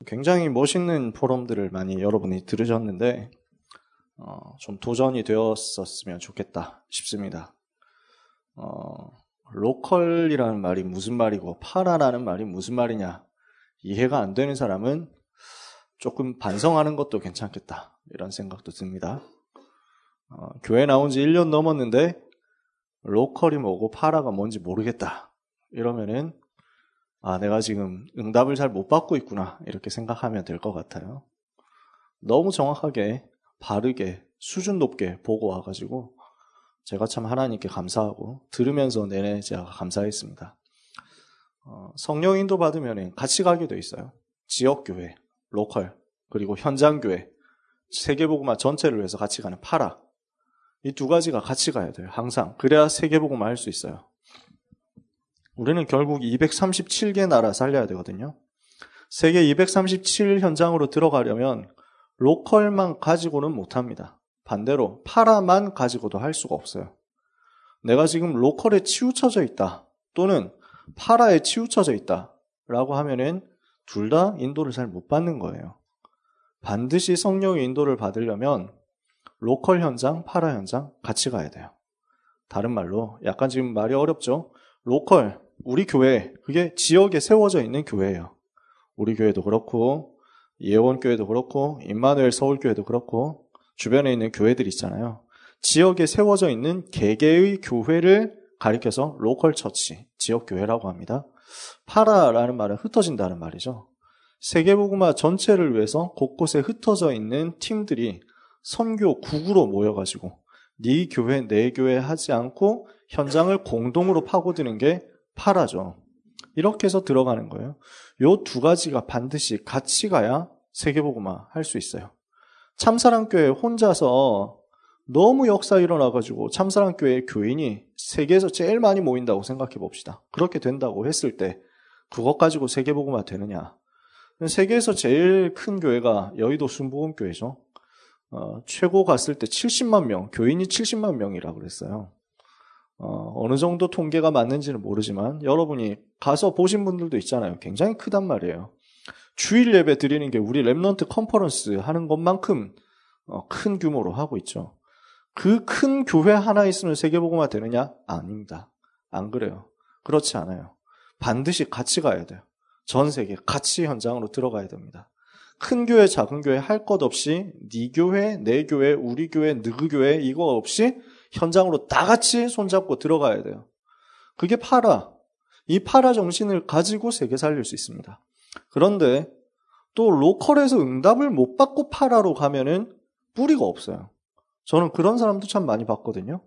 굉장히 멋있는 포럼들을 많이 여러분이 들으셨는데 좀 도전이 되었었으면 좋겠다 싶습니다. 로컬이라는 말이 무슨 말이고 파라라는 말이 무슨 말이냐 이해가 안 되는 사람은 조금 반성하는 것도 괜찮겠다 이런 생각도 듭니다. 교회 나온 지 1년 넘었는데 로컬이 뭐고 파라가 뭔지 모르겠다 이러면은 내가 지금 응답을 잘 못 받고 있구나 이렇게 생각하면 될 것 같아요. 너무 정확하게 바르게 수준 높게 보고 와가지고 제가 참 하나님께 감사하고 들으면서 내내 제가 감사했습니다. 성령 인도 받으면 같이 가게 돼 있어요. 지역교회, 로컬, 그리고 현장교회, 세계복음화 전체를 위해서 같이 가는 파라. 이 두 가지가 같이 가야 돼요. 항상. 그래야 세계복음화 할 수 있어요. 우리는 결국 237개 나라 살려야 되거든요. 세계 237 현장으로 들어가려면 로컬만 가지고는 못합니다. 반대로 파라만 가지고도 할 수가 없어요. 내가 지금 로컬에 치우쳐져 있다 또는 파라에 치우쳐져 있다 라고 하면은 둘 다 인도를 잘 못 받는 거예요. 반드시 성령의 인도를 받으려면 로컬 현장, 파라 현장 같이 가야 돼요. 다른 말로 약간 지금 말이 어렵죠? 로컬, 우리 교회, 그게 지역에 세워져 있는 교회예요. 우리 교회도 그렇고 예원교회도 그렇고 임마누엘 서울교회도 그렇고 주변에 있는 교회들 있잖아요. 지역에 세워져 있는 개개의 교회를 가리켜서 로컬 처치, 지역교회라고 합니다. 파라라는 말은 흩어진다는 말이죠. 세계복음화 전체를 위해서 곳곳에 흩어져 있는 팀들이 선교 국으로 모여가지고 네 교회, 내 교회 하지 않고 현장을 공동으로 파고드는 게 파라죠. 이렇게 해서 들어가는 거예요. 요 두 가지가 반드시 같이 가야 세계복음화 할 수 있어요. 참사랑교회 혼자서 너무 역사 일어나가지고 참사랑교회 교인이 세계에서 제일 많이 모인다고 생각해 봅시다. 그렇게 된다고 했을 때 그것 가지고 세계복음화 되느냐? 세계에서 제일 큰 교회가 여의도 순복음교회죠. 최고 갔을 때 70만 명, 교인이 70만 명이라고 그랬어요. 어느 정도 통계가 맞는지는 모르지만 여러분이 가서 보신 분들도 있잖아요. 굉장히 크단 말이에요. 주일 예배 드리는 게 우리 랩넌트 컨퍼런스 하는 것만큼 큰 규모로 하고 있죠. 그 큰 교회 하나 있으면 세계복음화 되느냐? 아닙니다. 안 그래요. 그렇지 않아요. 반드시 같이 가야 돼요. 전 세계 같이 현장으로 들어가야 됩니다. 큰 교회, 작은 교회 할 것 없이 네 교회, 내 교회, 우리 교회, 너희 교회 이거 없이 현장으로 다 같이 손잡고 들어가야 돼요. 그게 파라. 이 파라 정신을 가지고 세계 살릴 수 있습니다. 그런데 또 로컬에서 응답을 못 받고 파라로 가면은 뿌리가 없어요. 저는 그런 사람도 참 많이 봤거든요.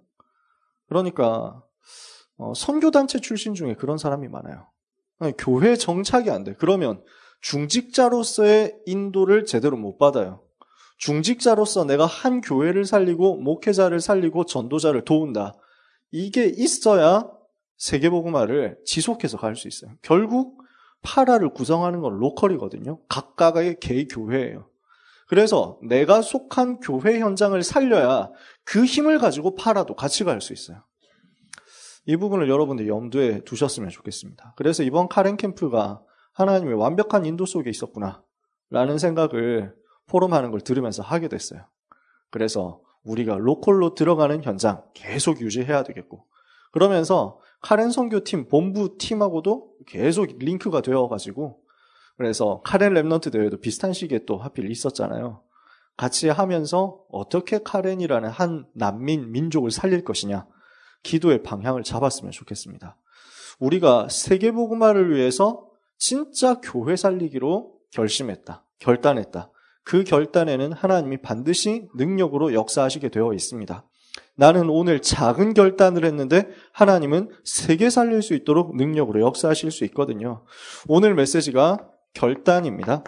그러니까 선교단체 출신 중에 그런 사람이 많아요. 교회 정착이 안 돼. 그러면 중직자로서의 인도를 제대로 못 받아요. 중직자로서 내가 한 교회를 살리고 목회자를 살리고 전도자를 도운다. 이게 있어야 세계복음화를 지속해서 갈 수 있어요. 결국 파라를 구성하는 건 로컬이거든요. 각각의 개의 교회예요. 그래서 내가 속한 교회 현장을 살려야 그 힘을 가지고 파라도 같이 갈 수 있어요. 이 부분을 여러분들 염두에 두셨으면 좋겠습니다. 그래서 이번 카렌 캠프가 하나님의 완벽한 인도 속에 있었구나 라는 생각을 포럼하는 걸 들으면서 하게 됐어요. 그래서 우리가 로컬로 들어가는 현장 계속 유지해야 되겠고 그러면서 카렌 선교팀 본부 팀하고도 계속 링크가 되어가지고 그래서 카렌 랩넌트 대회도 비슷한 시기에 또 하필 있었잖아요. 같이 하면서 어떻게 카렌이라는 한 난민 민족을 살릴 것이냐 기도의 방향을 잡았으면 좋겠습니다. 우리가 세계복음화를 위해서 진짜 교회 살리기로 결단했다. 그 결단에는 하나님이 반드시 능력으로 역사하시게 되어 있습니다. 나는 오늘 작은 결단을 했는데 하나님은 세계 살릴 수 있도록 능력으로 역사하실 수 있거든요. 오늘 메시지가 결단입니다.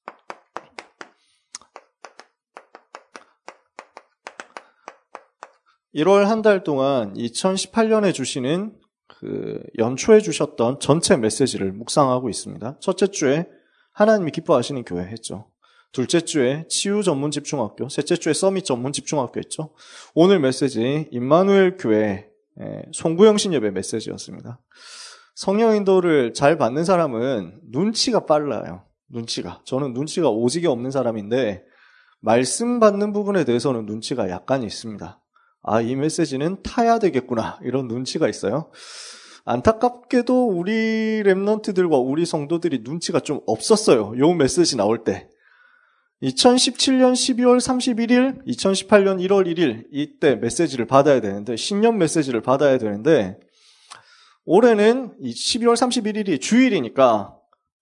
(1월) 한 달 동안 2018년에 주시는 연초에 주셨던 전체 메시지를 묵상하고 있습니다. 첫째 주에 하나님이 기뻐하시는 교회 했죠. 둘째 주에 치유 전문 집중학교, 셋째 주에 서밋 전문 집중학교 했죠. 오늘 메시지 임마누엘 교회 송구영신 예배 메시지였습니다. 성령 인도를 잘 받는 사람은 눈치가 빨라요. 저는 눈치가 오지게 없는 사람인데 말씀 받는 부분에 대해서는 눈치가 약간 있습니다. 이 메시지는 타야 되겠구나 이런 눈치가 있어요. 안타깝게도 우리 랩런트들과 우리 성도들이 눈치가 좀 없었어요. 요 메시지 나올 때. 2017년 12월 31일, 2018년 1월 1일 이때 메시지를 받아야 되는데 신년 메시지를 받아야 되는데 올해는 12월 31일이 주일이니까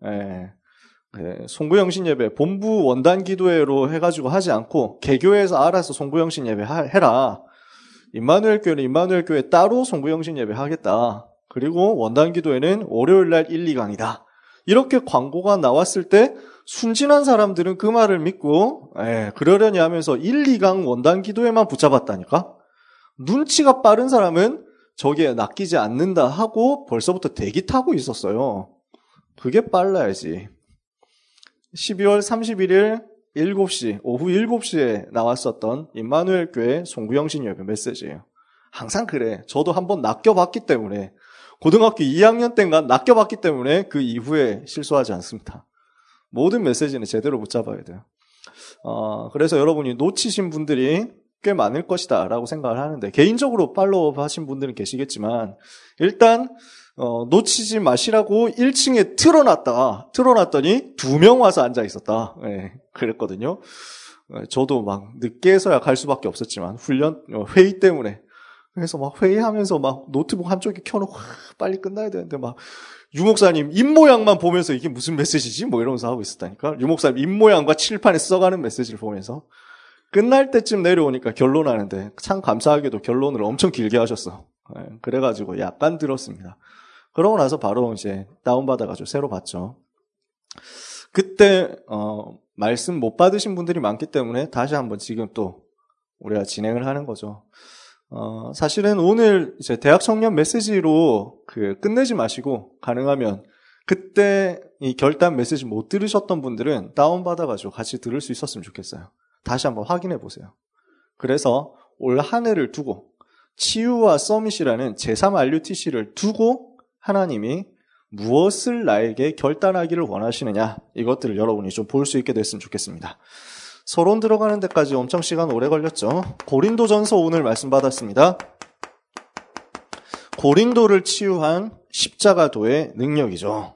송구영신 예배 본부 원단 기도회로 해가지고 하지 않고 개교회에서 알아서 송구영신 예배 해라. 임마누엘 교회는 임마누엘 교회 따로 송구영신 예배 하겠다. 그리고 원단 기도회는 월요일날 1, 2강이다. 이렇게 광고가 나왔을 때 순진한 사람들은 그 말을 믿고 그러려니 하면서 1, 2강 원단 기도회만 붙잡았다니까. 눈치가 빠른 사람은 저기에 낚이지 않는다 하고 벌써부터 대기 타고 있었어요. 그게 빨라야지. 12월 31일 7시, 오후 7시에 나왔었던 임마누엘 교회 송구영신 예배 메시지예요. 항상 그래. 저도 한번 낚여봤기 때문에 고등학교 2학년 때인가 낚여봤기 때문에 그 이후에 실수하지 않습니다. 모든 메시지는 제대로 붙잡아야 돼요. 그래서 여러분이 놓치신 분들이 꽤 많을 것이다 라고 생각을 하는데 개인적으로 팔로우 하신 분들은 계시겠지만 일단 놓치지 마시라고 1층에 틀어놨더니 2명 와서 앉아 있었다. 그랬거든요. 저도 막 늦게서야 갈 수밖에 없었지만 회의 때문에 그래서 막 회의하면서 막 노트북 한쪽에 켜놓고 빨리 끝나야 되는데 막 유목사님 입모양만 보면서 이게 무슨 메시지지? 뭐 이러면서 하고 있었다니까. 유목사님 입모양과 칠판에 써가는 메시지를 보면서 끝날 때쯤 내려오니까 결론하는데 참 감사하게도 결론을 엄청 길게 하셨어. 그래가지고 약간 들었습니다. 그러고 나서 바로 이제 다운받아가지고 새로 봤죠. 그때 말씀 못 받으신 분들이 많기 때문에 다시 한번 지금 또 우리가 진행을 하는 거죠. 사실은 오늘 이제 대학 청년 메시지로 끝내지 마시고 가능하면 그때 이 결단 메시지 못 들으셨던 분들은 다운받아가지고 같이 들을 수 있었으면 좋겠어요. 다시 한번 확인해 보세요. 그래서 올 한 해를 두고 치유와 서밋이라는 제3RUTC를 두고 하나님이 무엇을 나에게 결단하기를 원하시느냐 이것들을 여러분이 좀 볼 수 있게 됐으면 좋겠습니다. 서론 들어가는 데까지 엄청 시간 오래 걸렸죠. 고린도전서 오늘 말씀 받았습니다. 고린도를 치유한 십자가도의 능력이죠.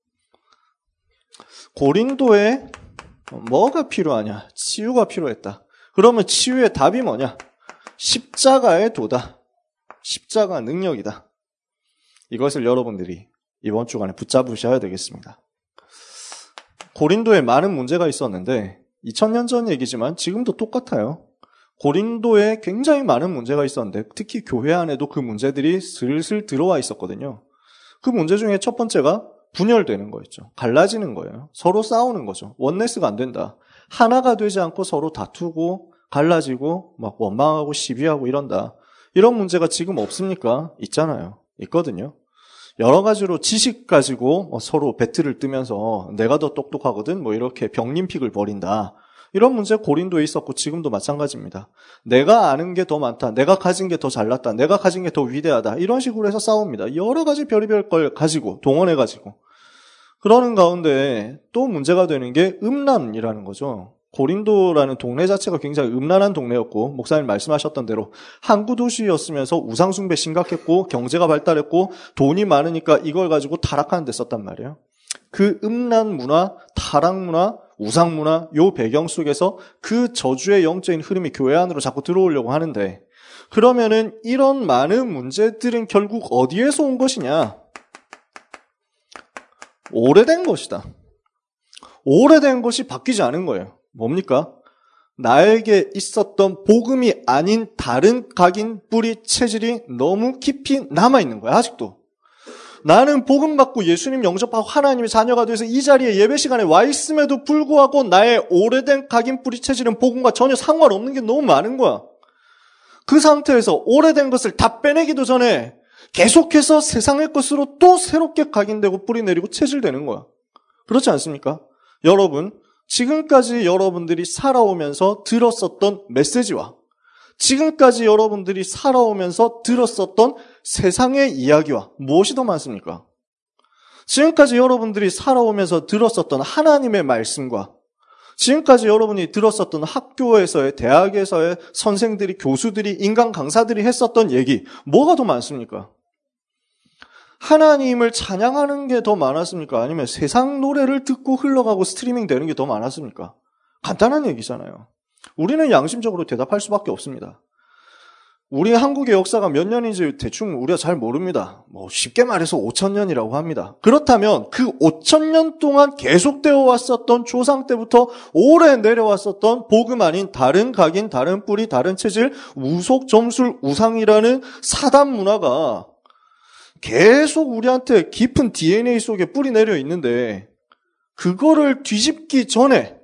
고린도에 뭐가 필요하냐? 치유가 필요했다. 그러면 치유의 답이 뭐냐? 십자가의 도다. 십자가 능력이다. 이것을 여러분들이 이번 주간에 붙잡으셔야 되겠습니다. 고린도에 많은 문제가 있었는데 2000년 전 얘기지만 지금도 똑같아요. 고린도에 굉장히 많은 문제가 있었는데 특히 교회 안에도 그 문제들이 슬슬 들어와 있었거든요. 그 문제 중에 첫 번째가 분열되는 거였죠. 갈라지는 거예요. 서로 싸우는 거죠. 원네스가 안 된다. 하나가 되지 않고 서로 다투고 갈라지고 막 원망하고 시비하고 이런다. 이런 문제가 지금 없습니까? 있잖아요. 있거든요. 여러 가지로 지식 가지고 서로 배틀을 뜨면서 내가 더 똑똑하거든 뭐 이렇게 병림픽을 벌인다. 이런 문제 고린도에 있었고 지금도 마찬가지입니다. 내가 아는 게 더 많다. 내가 가진 게 더 잘났다. 내가 가진 게 더 위대하다. 이런 식으로 해서 싸웁니다. 여러 가지 별의별 걸 가지고 동원해가지고. 그러는 가운데 또 문제가 되는 게 음란이라는 거죠. 고린도라는 동네 자체가 굉장히 음란한 동네였고 목사님 말씀하셨던 대로 항구 도시였으면서 우상숭배 심각했고 경제가 발달했고 돈이 많으니까 이걸 가지고 타락하는 데 썼단 말이에요. 그 음란 문화, 타락 문화, 우상 문화 요 배경 속에서 그 저주의 영적인 흐름이 교회 안으로 자꾸 들어오려고 하는데 그러면은 이런 많은 문제들은 결국 어디에서 온 것이냐? 오래된 것이다. 오래된 것이 바뀌지 않은 거예요. 뭡니까? 나에게 있었던 복음이 아닌 다른 각인 뿌리 체질이 너무 깊이 남아있는 거야. 아직도. 나는 복음 받고 예수님 영접하고 하나님의 자녀가 돼서 이 자리에 예배 시간에 와 있음에도 불구하고 나의 오래된 각인 뿌리 체질은 복음과 전혀 상관없는 게 너무 많은 거야. 그 상태에서 오래된 것을 다 빼내기도 전에 계속해서 세상의 것으로 또 새롭게 각인되고 뿌리 내리고 체질되는 거야. 그렇지 않습니까? 여러분, 지금까지 여러분들이 살아오면서 들었었던 메시지와 지금까지 여러분들이 살아오면서 들었었던 세상의 이야기와 무엇이 더 많습니까? 지금까지 여러분들이 살아오면서 들었었던 하나님의 말씀과 지금까지 여러분이 들었었던 학교에서의, 대학에서의 선생들이, 교수들이, 인간 강사들이 했었던 얘기, 뭐가 더 많습니까? 하나님을 찬양하는 게 더 많았습니까? 아니면 세상 노래를 듣고 흘러가고 스트리밍 되는 게 더 많았습니까? 간단한 얘기잖아요. 우리는 양심적으로 대답할 수밖에 없습니다. 우리 한국의 역사가 몇 년인지 대충 우리가 잘 모릅니다. 쉽게 말해서 5,000년이라고 합니다. 그렇다면 그 5,000년 동안 계속되어 왔었던 조상 때부터 오래 내려왔었던 복음 아닌 다른 각인, 다른 뿌리, 다른 체질, 우속, 점술, 우상이라는 사단 문화가 계속 우리한테 깊은 DNA 속에 뿌리 내려 있는데 그거를 뒤집기 전에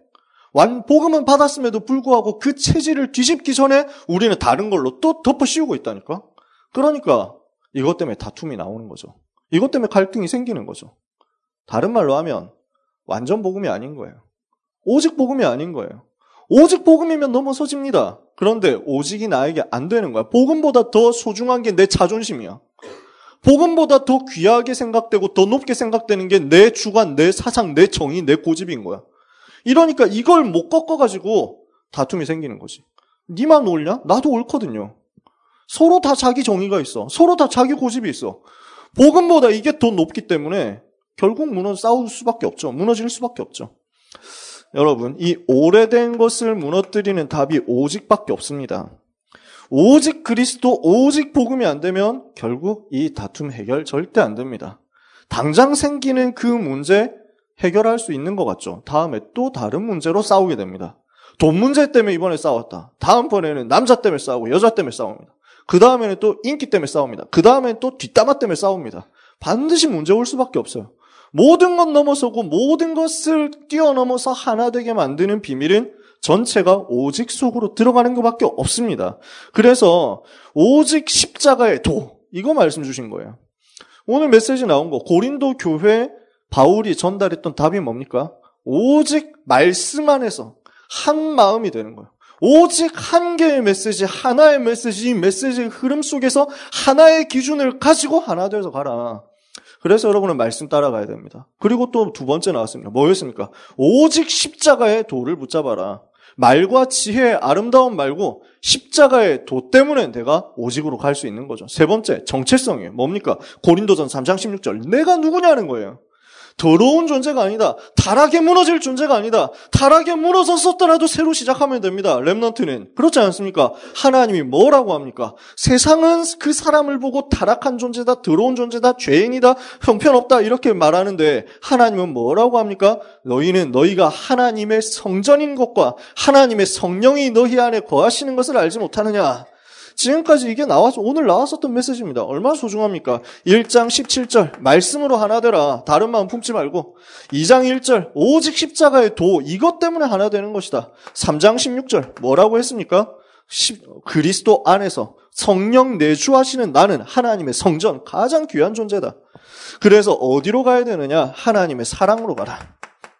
복음은 받았음에도 불구하고 그 체질을 뒤집기 전에 우리는 다른 걸로 또 덮어 씌우고 있다니까. 그러니까 이것 때문에 다툼이 나오는 거죠. 이것 때문에 갈등이 생기는 거죠. 다른 말로 하면 완전 복음이 아닌 거예요. 오직 복음이 아닌 거예요. 오직 복음이면 넘어서집니다. 그런데 오직이 나에게 안 되는 거야. 복음보다 더 소중한 게 내 자존심이야. 복음보다 더 귀하게 생각되고 더 높게 생각되는 게 내 주관, 내 사상, 내 정의, 내 고집인 거야. 이러니까 이걸 못 꺾어가지고 다툼이 생기는 거지. 니만 옳냐? 나도 옳거든요. 서로 다 자기 정의가 있어. 서로 다 자기 고집이 있어. 복음보다 이게 더 높기 때문에 결국 싸울 수밖에 없죠. 무너질 수밖에 없죠. 여러분, 이 오래된 것을 무너뜨리는 답이 오직밖에 없습니다. 오직 그리스도, 오직 복음이 안 되면 결국 이 다툼 해결 절대 안 됩니다. 당장 생기는 그 문제 해결할 수 있는 것 같죠. 다음에 또 다른 문제로 싸우게 됩니다. 돈 문제 때문에 이번에 싸웠다. 다음번에는 남자 때문에 싸우고 여자 때문에 싸웁니다. 그 다음에는 또 인기 때문에 싸웁니다. 그 다음에는 또 뒷담화 때문에 싸웁니다. 반드시 문제 올 수밖에 없어요. 모든 것 넘어서고 모든 것을 뛰어넘어서 하나 되게 만드는 비밀은 전체가 오직 속으로 들어가는 것밖에 없습니다. 그래서 오직 십자가의 도, 이거 말씀 주신 거예요. 오늘 메시지 나온 거, 고린도 교회 바울이 전달했던 답이 뭡니까? 오직 말씀 안에서 한 마음이 되는 거예요. 오직 한 개의 메시지, 하나의 메시지, 이 메시지의 흐름 속에서 하나의 기준을 가지고 하나 되어서 가라. 그래서 여러분은 말씀 따라가야 됩니다. 그리고 또 두 번째 나왔습니다. 뭐였습니까? 오직 십자가의 도를 붙잡아라. 말과 지혜의 아름다운 말고 십자가의 도 때문에 내가 오직으로 갈 수 있는 거죠. 세 번째, 정체성이에요. 뭡니까? 고린도전 3장 16절. 내가 누구냐는 거예요. 더러운 존재가 아니다. 타락에 무너질 존재가 아니다. 타락에 무너졌었더라도 새로 시작하면 됩니다. 렘넌트는. 그렇지 않습니까? 하나님이 뭐라고 합니까? 세상은 그 사람을 보고 타락한 존재다, 더러운 존재다, 죄인이다, 형편없다 이렇게 말하는데 하나님은 뭐라고 합니까? 너희는 너희가 하나님의 성전인 것과 하나님의 성령이 너희 안에 거하시는 것을 알지 못하느냐? 지금까지 이게 오늘 나왔었던 메시지입니다. 얼마나 소중합니까? 1장 17절, 말씀으로 하나 되라. 다른 마음 품지 말고. 2장 1절, 오직 십자가의 도, 이것 때문에 하나 되는 것이다. 3장 16절, 뭐라고 했습니까? 그리스도 안에서 성령 내주하시는 나는 하나님의 성전, 가장 귀한 존재다. 그래서 어디로 가야 되느냐? 하나님의 사랑으로 가라.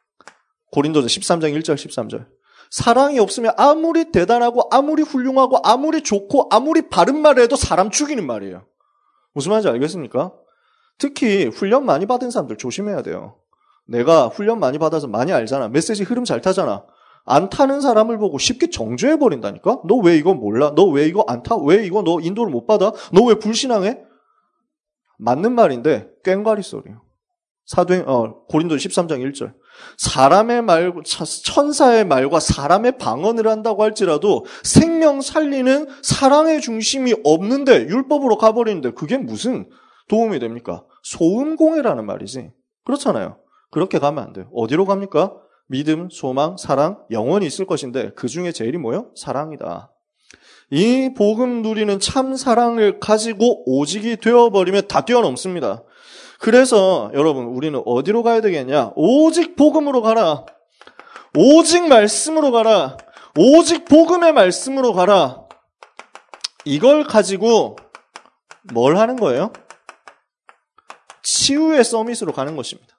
고린도전 13장 1절, 13절. 사랑이 없으면 아무리 대단하고 아무리 훌륭하고 아무리 좋고 아무리 바른 말을 해도 사람 죽이는 말이에요. 무슨 말인지 알겠습니까? 특히 훈련 많이 받은 사람들 조심해야 돼요. 내가 훈련 많이 받아서 많이 알잖아. 메시지 흐름 잘 타잖아. 안 타는 사람을 보고 쉽게 정죄해버린다니까? 너 왜 이거 몰라? 너 왜 이거 안 타? 왜 이거 너 인도를 못 받아? 너 왜 불신앙해? 맞는 말인데 꽹과리 소리예요. 고린도전 13장 1절. 사람의 말, 천사의 말과 사람의 방언을 한다고 할지라도 생명 살리는 사랑의 중심이 없는데 율법으로 가버리는데 그게 무슨 도움이 됩니까? 소음공해라는 말이지. 그렇잖아요. 그렇게 가면 안 돼요. 어디로 갑니까? 믿음, 소망, 사랑, 영원히 있을 것인데 그 중에 제일이 뭐예요? 사랑이다. 이 복음 누리는 참 사랑을 가지고 오직이 되어버리면 다 뛰어넘습니다. 그래서 여러분 우리는 어디로 가야 되겠냐? 오직 복음으로 가라. 오직 말씀으로 가라. 오직 복음의 말씀으로 가라. 이걸 가지고 뭘 하는 거예요? 치유의 서밋으로 가는 것입니다.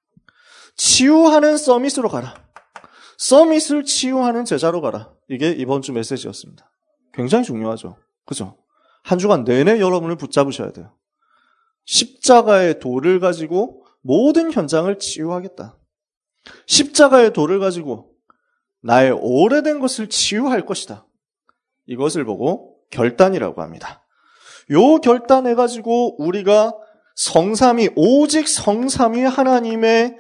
치유하는 서밋으로 가라. 서밋을 치유하는 제자로 가라. 이게 이번 주 메시지였습니다. 굉장히 중요하죠. 그죠? 한 주간 내내 여러분을 붙잡으셔야 돼요. 십자가의 도를 가지고 모든 현장을 치유하겠다. 십자가의 돌을 가지고 나의 오래된 것을 치유할 것이다. 이것을 보고 결단이라고 합니다. 요 결단해가지고 우리가 성삼위, 오직 성삼위 하나님의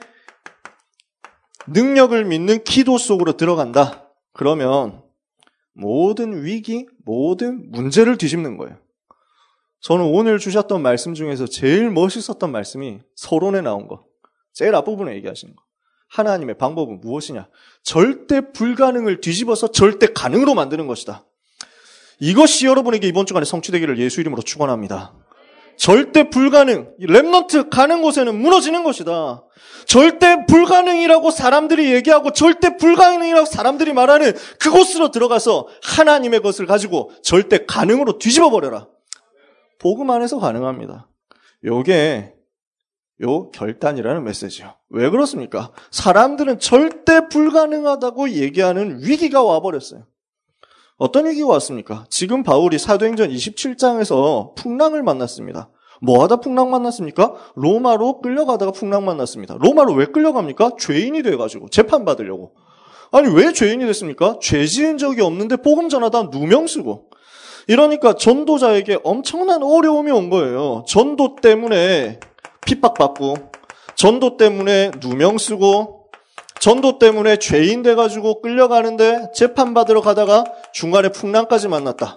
능력을 믿는 기도 속으로 들어간다. 그러면 모든 위기, 모든 문제를 뒤집는 거예요. 저는 오늘 주셨던 말씀 중에서 제일 멋있었던 말씀이 서론에 나온 거. 제일 앞부분에 얘기하시는 거. 하나님의 방법은 무엇이냐? 절대 불가능을 뒤집어서 절대 가능으로 만드는 것이다. 이것이 여러분에게 이번 주간에 성취되기를 예수 이름으로 축원합니다. 절대 불가능, 렘넌트 가는 곳에는 무너지는 것이다. 절대 불가능이라고 사람들이 얘기하고 절대 불가능이라고 사람들이 말하는 그곳으로 들어가서 하나님의 것을 가지고 절대 가능으로 뒤집어 버려라. 복음 안에서 가능합니다. 요게 요 결단이라는 메시지요. 왜 그렇습니까? 사람들은 절대 불가능하다고 얘기하는 위기가 와버렸어요. 어떤 위기가 왔습니까? 지금 바울이 사도행전 27장에서 풍랑을 만났습니다. 뭐하다 풍랑 만났습니까? 로마로 끌려가다가 풍랑 만났습니다. 로마로 왜 끌려갑니까? 죄인이 돼가지고 재판받으려고. 아니 왜 죄인이 됐습니까? 죄 지은 적이 없는데 복음 전하다 누명 쓰고. 이러니까 전도자에게 엄청난 어려움이 온 거예요. 전도 때문에 핍박받고, 전도 때문에 누명 쓰고, 전도 때문에 죄인 돼가지고 끌려가는데 재판받으러 가다가 중간에 풍랑까지 만났다.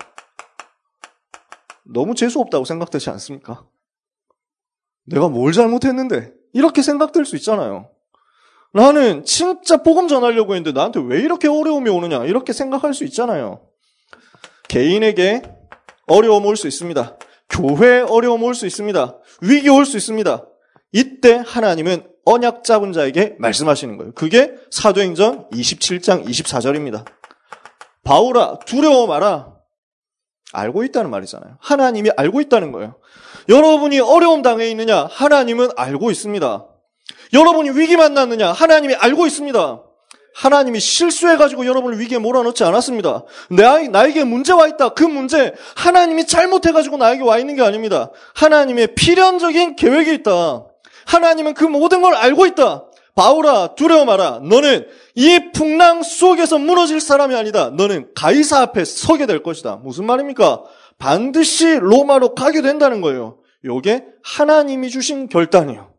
너무 재수없다고 생각되지 않습니까? 내가 뭘 잘못했는데 이렇게 생각될 수 있잖아요. 나는 진짜 복음 전하려고 했는데 나한테 왜 이렇게 어려움이 오느냐 이렇게 생각할 수 있잖아요. 개인에게 어려움 올 수 있습니다. 교회에 어려움 올 수 있습니다. 위기 올 수 있습니다. 이때 하나님은 언약 잡은 자에게 말씀하시는 거예요. 그게 사도행전 27장 24절입니다. 바울아 두려워 마라. 알고 있다는 말이잖아요. 하나님이 알고 있다는 거예요. 여러분이 어려움 당해 있느냐? 하나님은 알고 있습니다. 여러분이 위기 만났느냐? 하나님이 알고 있습니다. 하나님이 실수해가지고 여러분을 위기에 몰아넣지 않았습니다. 나에게 문제와 있다. 그 문제 하나님이 잘못해가지고 나에게 와 있는 게 아닙니다. 하나님의 필연적인 계획이 있다. 하나님은 그 모든 걸 알고 있다. 바울아 두려워 마라. 너는 이 풍랑 속에서 무너질 사람이 아니다. 너는 가이사 앞에 서게 될 것이다. 무슨 말입니까? 반드시 로마로 가게 된다는 거예요. 이게 하나님이 주신 결단이에요.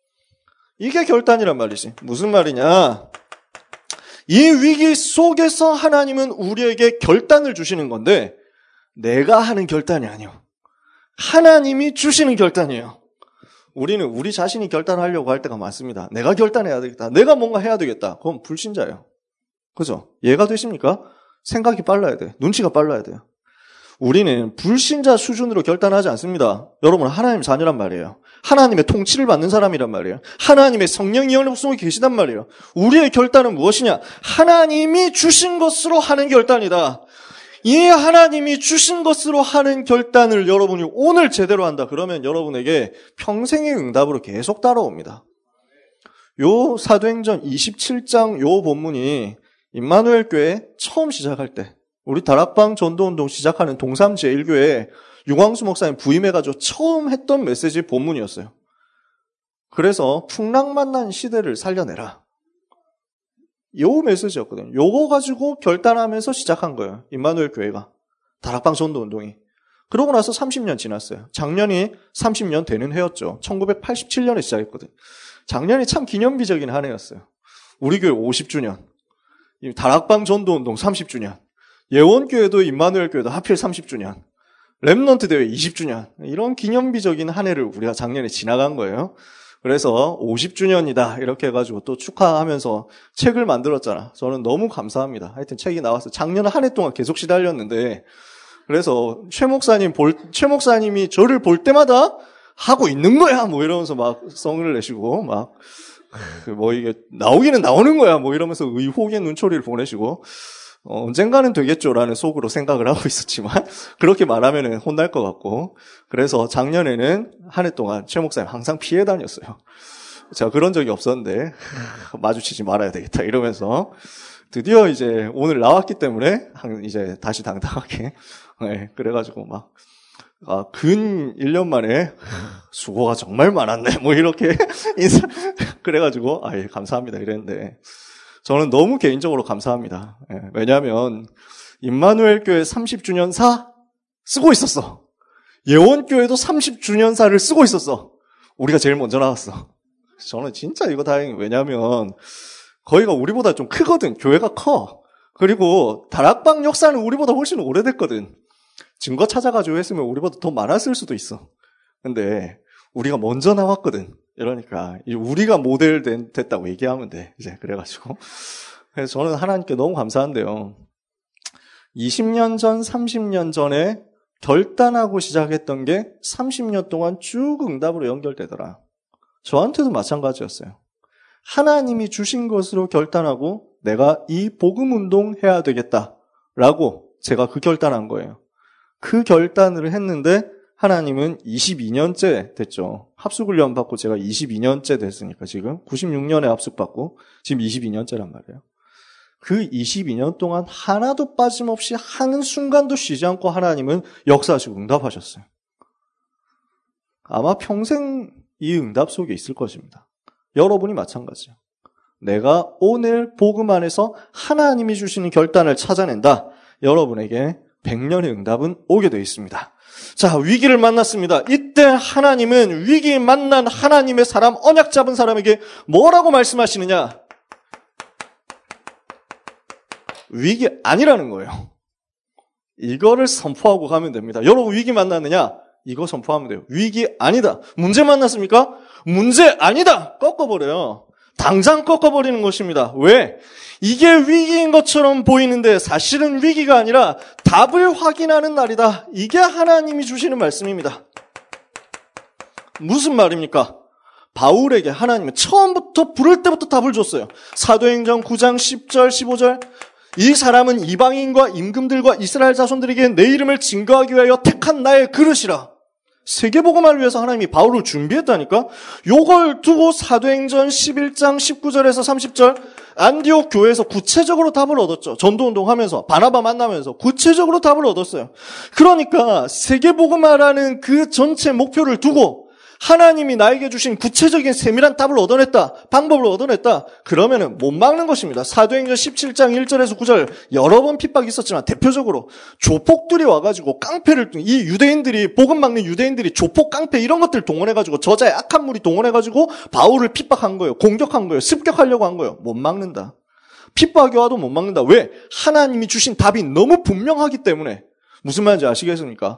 이게 결단이란 말이지. 무슨 말이냐? 이 위기 속에서 하나님은 우리에게 결단을 주시는 건데 내가 하는 결단이 아니에요. 하나님이 주시는 결단이에요. 우리는 우리 자신이 결단하려고 할 때가 많습니다. 내가 결단해야 되겠다. 내가 뭔가 해야 되겠다. 그건 불신자예요. 그죠? 이해가 되십니까? 생각이 빨라야 돼. 눈치가 빨라야 돼요. 우리는 불신자 수준으로 결단하지 않습니다. 여러분 하나님 자녀란 말이에요. 하나님의 통치를 받는 사람이란 말이에요. 하나님의 성령이 여러분 속에 계시단 말이에요. 우리의 결단은 무엇이냐? 하나님이 주신 것으로 하는 결단이다. 이 하나님이 주신 것으로 하는 결단을 여러분이 오늘 제대로 한다. 그러면 여러분에게 평생의 응답으로 계속 따라옵니다. 요 사도행전 27장 요 본문이 임마누엘 교회 처음 시작할 때 우리 다락방 전도운동 시작하는 동삼 제1교회 유광수 목사님 부임해가지고 처음 했던 메시지 본문이었어요. 그래서 풍랑 만난 시대를 살려내라. 요 메시지였거든요. 요거 가지고 결단하면서 시작한 거예요. 임마누엘 교회가. 다락방 전도운동이. 그러고 나서 30년 지났어요. 작년이 30년 되는 해였죠. 1987년에 시작했거든요. 작년이 참 기념비적인 한 해였어요. 우리 교회 50주년. 다락방 전도운동 30주년. 예원교회도 임마누엘 교회도 하필 30주년. 렘넌트 대회 20주년. 이런 기념비적인 한 해를 우리가 작년에 지나간 거예요. 그래서 50주년이다 이렇게 해가지고 또 축하하면서 책을 만들었잖아. 저는 너무 감사합니다. 하여튼 책이 나와서 작년 한 해 동안 계속 시달렸는데 그래서 최 목사님이 저를 볼 때마다 하고 있는 거야 뭐 이러면서 막 성을 내시고 막 뭐 이게 나오기는 나오는 거야 뭐 이러면서 의혹의 눈초리를 보내시고 언젠가는 되겠죠라는 속으로 생각을 하고 있었지만 그렇게 말하면 혼날 것 같고 그래서 작년에는 한 해 동안 최 목사님 항상 피해 다녔어요. 제가 그런 적이 없었는데 마주치지 말아야 되겠다 이러면서 드디어 이제 오늘 나왔기 때문에 이제 다시 당당하게 네, 그래가지고 막 근 1년 만에 수고가 정말 많았네. 뭐 이렇게 그래가지고 예, 감사합니다 이랬는데 저는 너무 개인적으로 감사합니다. 예, 왜냐하면 임마누엘 교회 30주년사 쓰고 있었어. 예원교회도 30주년사를 쓰고 있었어. 우리가 제일 먼저 나왔어. 저는 진짜 이거 다행이에요. 왜냐하면 거기가 우리보다 좀 크거든. 교회가 커. 그리고 다락방 역사는 우리보다 훨씬 오래됐거든. 증거 찾아가지고 했으면 우리보다 더 많았을 수도 있어. 근데 우리가 먼저 나왔거든. 이러니까 우리가 모델 됐다고 얘기하면 돼. 이제 그래가지고 그래서 저는 하나님께 너무 감사한데요. 20년 전, 30년 전에 결단하고 시작했던 게 30년 동안 쭉 응답으로 연결되더라. 저한테도 마찬가지였어요. 하나님이 주신 것으로 결단하고 내가 이 복음 운동 해야 되겠다라고 제가 그 결단한 거예요. 그 결단을 했는데 하나님은 22년째 됐죠. 합숙훈련 받고 제가 22년째 됐으니까 지금 96년에 합숙받고 지금 22년째란 말이에요. 그 22년 동안 하나도 빠짐없이 한 순간도 쉬지 않고 하나님은 역사하시고 응답하셨어요. 아마 평생 이 응답 속에 있을 것입니다. 여러분이 마찬가지예요. 내가 오늘 복음 안에서 하나님이 주시는 결단을 찾아낸다. 여러분에게 100년의 응답은 오게 되어 있습니다. 자, 위기를 만났습니다. 이때 하나님은 위기 만난 하나님의 사람, 언약 잡은 사람에게 뭐라고 말씀하시느냐? 위기 아니라는 거예요. 이거를 선포하고 가면 됩니다. 여러분 위기 만났느냐? 이거 선포하면 돼요. 위기 아니다. 문제 만났습니까? 문제 아니다. 꺾어버려요. 당장 꺾어버리는 것입니다. 왜? 이게 위기인 것처럼 보이는데 사실은 위기가 아니라 답을 확인하는 날이다. 이게 하나님이 주시는 말씀입니다. 무슨 말입니까? 바울에게 하나님은 처음부터 부를 때부터 답을 줬어요. 사도행전 9장 10절 15절 이 사람은 이방인과 임금들과 이스라엘 자손들에게 내 이름을 증거하기 위하여 택한 나의 그릇이라. 세계복음화를 위해서 하나님이 바울을 준비했다니까. 요걸 두고 사도행전 11장 19절에서 30절 안디옥 교회에서 구체적으로 답을 얻었죠. 전도운동하면서 바나바 만나면서 구체적으로 답을 얻었어요. 그러니까 세계복음화라는 그 전체 목표를 두고 하나님이 나에게 주신 구체적인 세밀한 답을 얻어냈다. 방법을 얻어냈다. 그러면은 못 막는 것입니다. 사도행전 17장 1절에서 9절 여러 번 핍박이 있었지만 대표적으로 조폭들이 와가지고 깡패를 이 유대인들이 복음 막는 유대인들이 조폭 깡패 이런 것들 동원해가지고 저자의 악한 무리 동원해가지고 바울을 핍박한 거예요. 공격한 거예요. 습격하려고 한 거예요. 못 막는다. 핍박이 와도 못 막는다. 왜? 하나님이 주신 답이 너무 분명하기 때문에. 무슨 말인지 아시겠습니까?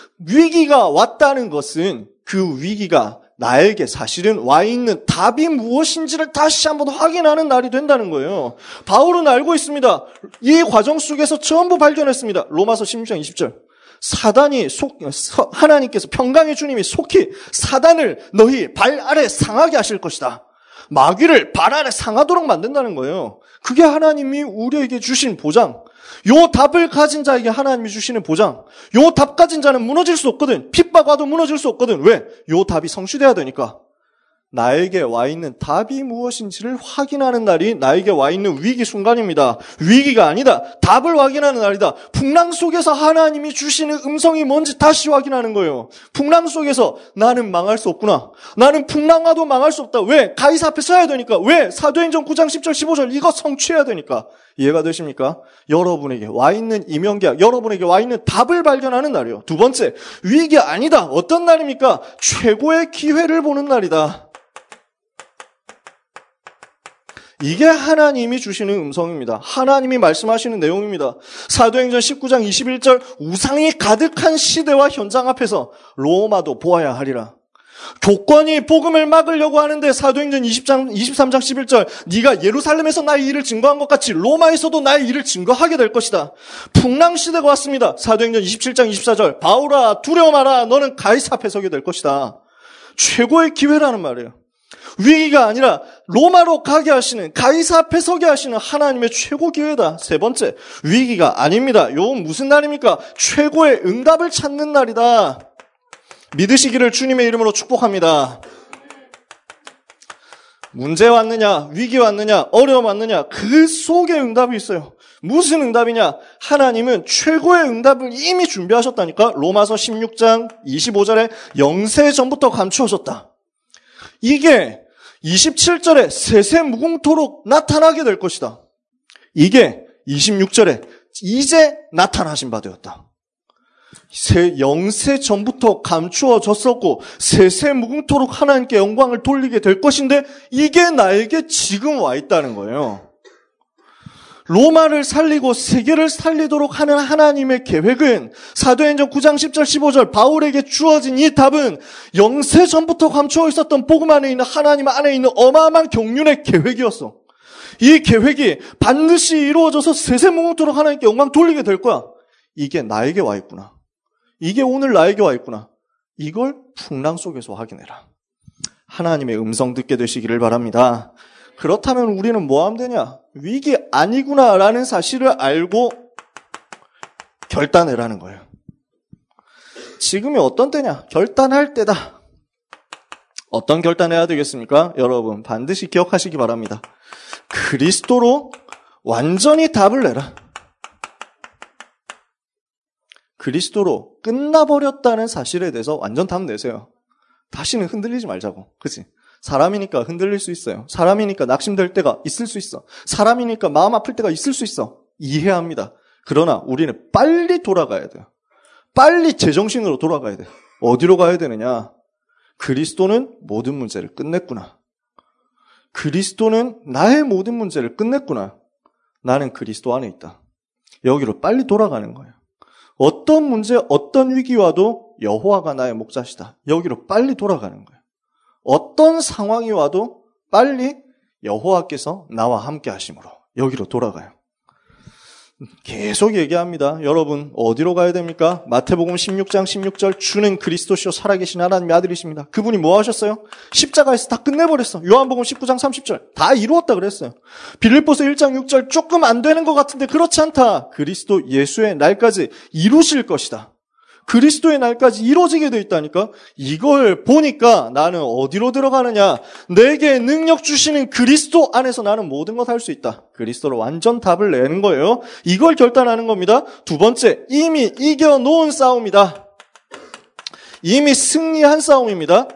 위기가 왔다는 것은 그 위기가 나에게 사실은 와 있는 답이 무엇인지를 다시 한번 확인하는 날이 된다는 거예요. 바울은 알고 있습니다. 이 과정 속에서 전부 발견했습니다. 로마서 16장 20절. 사단이 하나님께서 평강의 주님이 속히 사단을 너희 발 아래 상하게 하실 것이다. 마귀를 발 아래 상하도록 만든다는 거예요. 그게 하나님이 우리에게 주신 보장. 요 답을 가진 자에게 하나님이 주시는 보장. 요 답 가진 자는 무너질 수 없거든. 핍박 와도 무너질 수 없거든. 왜? 요 답이 성취돼야 되니까. 나에게 와 있는 답이 무엇인지를 확인하는 날이 나에게 와 있는 위기 순간입니다. 위기가 아니다. 답을 확인하는 날이다. 풍랑 속에서 하나님이 주시는 음성이 뭔지 다시 확인하는 거예요. 풍랑 속에서 나는 망할 수 없구나. 나는 풍랑 와도 망할 수 없다. 왜? 가이사 앞에 서야 되니까. 왜? 사도행전 9장 10절 15절 이거 성취해야 되니까. 이해가 되십니까? 여러분에게 와 있는 이면계약, 여러분에게 와 있는 답을 발견하는 날이에요. 두 번째, 위기 아니다. 어떤 날입니까? 최고의 기회를 보는 날이다. 이게 하나님이 주시는 음성입니다. 하나님이 말씀하시는 내용입니다. 사도행전 19장 21절 우상이 가득한 시대와 현장 앞에서 로마도 보아야 하리라. 교권이 복음을 막으려고 하는데 사도행전 23장 11절 네가 예루살렘에서 나의 일을 증거한 것 같이 로마에서도 나의 일을 증거하게 될 것이다. 풍랑 시대가 왔습니다. 사도행전 27장 24절 바울아 두려워 마라 너는 가이사 앞에 서게 될 것이다. 최고의 기회라는 말이에요. 위기가 아니라 로마로 가게 하시는 가이사 앞에 서게 하시는 하나님의 최고 기회다. 세 번째, 위기가 아닙니다. 요 무슨 날입니까? 최고의 응답을 찾는 날이다. 믿으시기를 주님의 이름으로 축복합니다. 문제 왔느냐, 위기 왔느냐, 어려움 왔느냐, 그 속에 응답이 있어요. 무슨 응답이냐? 하나님은 최고의 응답을 이미 준비하셨다니까. 로마서 16장 25절에 영세 전부터 감추어졌다. 이게 27절에 세세 무궁토록 나타나게 될 것이다. 이게 26절에 이제 나타나신 바 되었다. 영세 전부터 감추어졌었고 세세 무궁토록 하나님께 영광을 돌리게 될 것인데 이게 나에게 지금 와 있다는 거예요. 로마를 살리고 세계를 살리도록 하는 하나님의 계획은 사도행전 9장 10절 15절 바울에게 주어진 이 답은 영세 전부터 감추어 있었던 복음 안에 있는 하나님 안에 있는 어마어마한 경륜의 계획이었어. 이 계획이 반드시 이루어져서 세세무궁토록 하나님께 영광 돌리게 될 거야. 이게 나에게 와 있구나. 이게 오늘 나에게 와 있구나. 이걸 풍랑 속에서 확인해라. 하나님의 음성 듣게 되시기를 바랍니다. 그렇다면 우리는 뭐 하면 되냐? 위기 아니구나라는 사실을 알고 결단해라는 거예요. 지금이 어떤 때냐? 결단할 때다. 어떤 결단해야 되겠습니까? 여러분 반드시 기억하시기 바랍니다. 그리스도로 완전히 답을 내라. 그리스도로 끝나버렸다는 사실에 대해서 완전 답 내세요. 다시는 흔들리지 말자고. 그치? 사람이니까 흔들릴 수 있어요. 사람이니까 낙심될 때가 있을 수 있어. 사람이니까 마음 아플 때가 있을 수 있어. 이해합니다. 그러나 우리는 빨리 돌아가야 돼요. 빨리 제정신으로 돌아가야 돼요. 어디로 가야 되느냐? 그리스도는 모든 문제를 끝냈구나. 그리스도는 나의 모든 문제를 끝냈구나. 나는 그리스도 안에 있다. 여기로 빨리 돌아가는 거예요. 어떤 문제, 어떤 위기 와도 여호와가 나의 목자시다. 여기로 빨리 돌아가는 거예요. 어떤 상황이 와도 빨리 여호와께서 나와 함께 하심으로 여기로 돌아가요. 계속 얘기합니다. 여러분 어디로 가야 됩니까? 마태복음 16장 16절 주는 그리스도시요 살아계신 하나님의 아들이십니다. 그분이 뭐 하셨어요? 십자가에서 다 끝내버렸어. 요한복음 19장 30절 다 이루었다 그랬어요. 빌립보서 1장 6절 조금 안 되는 것 같은데 그렇지 않다. 그리스도 예수의 날까지 이루실 것이다. 그리스도의 날까지 이루어지게 돼 있다니까. 이걸 보니까 나는 어디로 들어가느냐? 내게 능력 주시는 그리스도 안에서 나는 모든 것 할 수 있다. 그리스도로 완전 답을 내는 거예요. 이걸 결단하는 겁니다. 두 번째, 이미 이겨놓은 싸움이다. 이미 승리한 싸움입니다.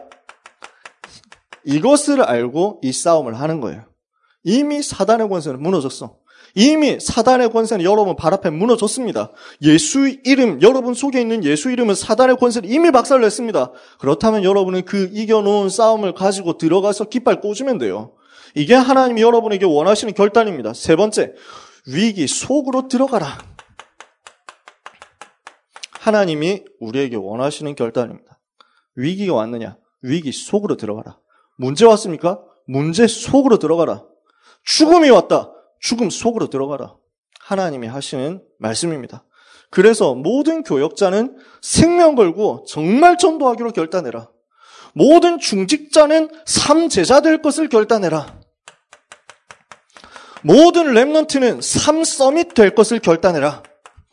이것을 알고 이 싸움을 하는 거예요. 이미 사단의 권세는 무너졌어. 이미 사단의 권세는 여러분 발 앞에 무너졌습니다. 예수의 이름, 여러분 속에 있는 예수 이름은 사단의 권세를 이미 박살냈습니다. 그렇다면 여러분은 그 이겨놓은 싸움을 가지고 들어가서 깃발 꽂으면 돼요. 이게 하나님이 여러분에게 원하시는 결단입니다. 세 번째, 위기 속으로 들어가라. 하나님이 우리에게 원하시는 결단입니다. 위기가 왔느냐? 위기 속으로 들어가라. 문제 왔습니까? 문제 속으로 들어가라. 죽음이 왔다. 죽음 속으로 들어가라. 하나님이 하시는 말씀입니다. 그래서 모든 교역자는 생명 걸고 정말 전도하기로 결단해라. 모든 중직자는 삼제자 될 것을 결단해라. 모든 렘넌트는 삼서밋 될 것을 결단해라.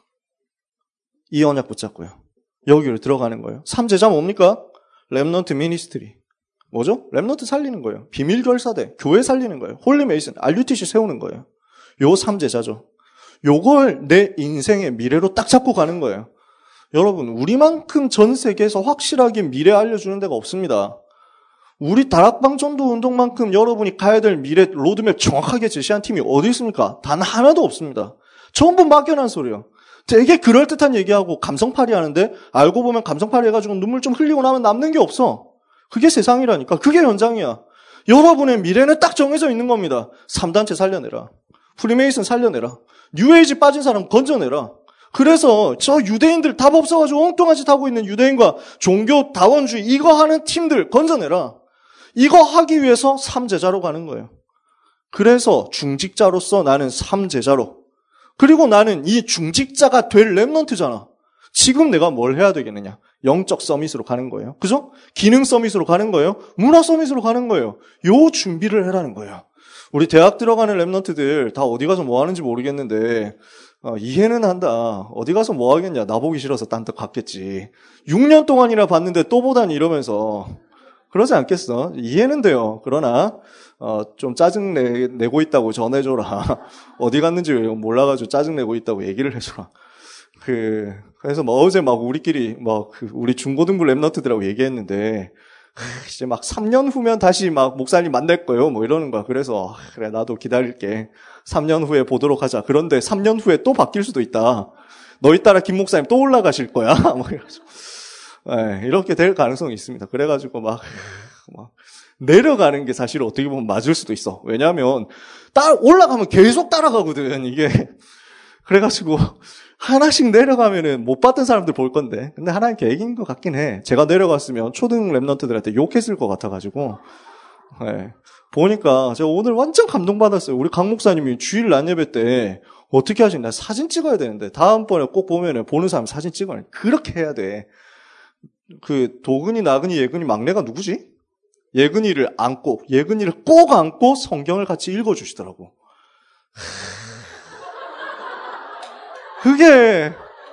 이 언약 붙잡고요. 여기로 들어가는 거예요. 삼제자 뭡니까? 렘넌트 미니스트리. 뭐죠? 렘넌트 살리는 거예요. 비밀결사대, 교회 살리는 거예요. 홀리메이슨, RUTC 세우는 거예요. 요 3제자죠. 요걸 내 인생의 미래로 딱 잡고 가는 거예요. 여러분, 우리만큼 전 세계에서 확실하게 미래 알려주는 데가 없습니다. 우리 다락방 전도 운동만큼 여러분이 가야 될 미래 로드맵 정확하게 제시한 팀이 어디 있습니까? 단 하나도 없습니다. 전부 막연한 소리예요. 되게 그럴듯한 얘기하고 감성팔이 하는데 알고 보면 감성팔이 해가지고 눈물 좀 흘리고 나면 남는 게 없어. 그게 세상이라니까. 그게 현장이야. 여러분의 미래는 딱 정해져 있는 겁니다. 3단체 살려내라. 프리메이슨 살려내라. 뉴에이지 빠진 사람 건져내라. 그래서 저 유대인들 답 없어가지고 엉뚱한 짓 하고 있는 유대인과 종교 다원주의 이거 하는 팀들 건져내라. 이거 하기 위해서 3제자로 가는 거예요. 그래서 중직자로서 나는 3제자로. 그리고 나는 이 중직자가 될 렘넌트잖아. 지금 내가 뭘 해야 되겠느냐? 영적 서밋으로 가는 거예요. 그죠? 기능 서밋으로 가는 거예요. 문화 서밋으로 가는 거예요. 요 준비를 해라는 거예요. 우리 대학 들어가는 렘넌트들 다 어디 가서 뭐 하는지 모르겠는데 이해는 한다. 어디 가서 뭐 하겠냐. 나 보기 싫어서 딴 데 갔겠지. 6년 동안이나 봤는데 또 보다니 이러면서 그러지 않겠어? 이해는 돼요. 그러나 좀 짜증 내고 있다고 전해줘라. 어디 갔는지 몰라가지고 짜증 내고 있다고 얘기를 해줘라. 그래서 어제 우리끼리 우리 중고등부 랩런트들하고 얘기했는데 이제 3년 후면 다시 목사님 만날 거예요. 이러는 거야. 그래서 그래 나도 기다릴게. 3년 후에 보도록 하자. 그런데 3년 후에 또 바뀔 수도 있다. 너희 따라 김 목사님 또 올라가실 거야. 이렇게 될 가능성이 있습니다. 그래가지고 내려가는 게 사실 어떻게 보면 맞을 수도 있어. 왜냐하면 올라가면 계속 따라가거든. 이게 그래가지고 하나씩 내려가면은 못 봤던 사람들 볼 건데. 근데 하나의 계획인 것 같긴 해. 제가 내려갔으면 초등 랩런트들한테 욕했을 것 같아가지고. 보니까 제가 오늘 완전 감동받았어요. 우리 강 목사님이 주일 낮 예배 때 어떻게 하시나 사진 찍어야 되는데 다음번에 꼭 보면은 보는 사람 사진 찍어야 돼. 그렇게 해야 돼. 도근이, 나근이, 예근이 막내가 누구지? 예근이를 꼭 안고 성경을 같이 읽어주시더라고. 그게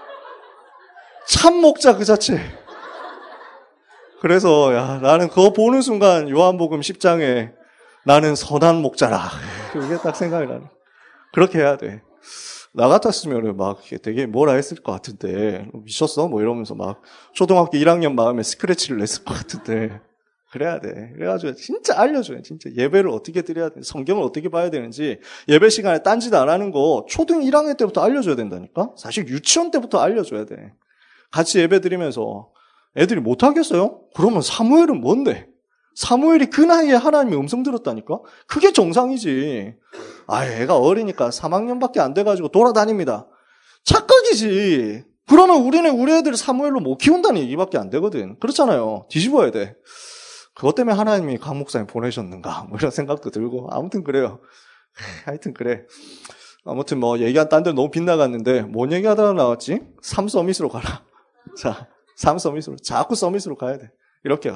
참 목자 그 자체. 그래서 나는 그거 보는 순간 요한복음 10장에 나는 선한 목자라. 그게 딱 생각이 나네. 그렇게 해야 돼. 나 같았으면 되게 뭐라 했을 것 같은데 미쳤어? 이러면서 초등학교 1학년 마음에 스크래치를 냈을 것 같은데 그래야 돼. 그래가지고 진짜 알려줘요. 진짜 예배를 어떻게 드려야 되는지, 성경을 어떻게 봐야 되는지, 예배 시간에 딴짓 안 하는 거 초등 1학년 때부터 알려줘야 된다니까? 사실 유치원 때부터 알려줘야 돼. 같이 예배 드리면서 애들이 못하겠어요? 그러면 사무엘은 뭔데? 사무엘이 그 나이에 하나님의 음성 들었다니까? 그게 정상이지. 애가 어리니까 3학년밖에 안 돼가지고 돌아다닙니다. 착각이지. 그러면 우리 애들을 사무엘로 못 키운다는 얘기밖에 안 되거든. 그렇잖아요. 뒤집어야 돼. 그것 때문에 하나님이 강 목사님 보내셨는가? 이런 생각도 들고. 아무튼 그래요. 하여튼 그래. 아무튼 얘기한 딴 데로 너무 빗나갔는데, 뭔 얘기하다가 나왔지? 3서밋으로 가라. 자, 3서밋으로. 자꾸 서밋으로 가야 돼. 이렇게,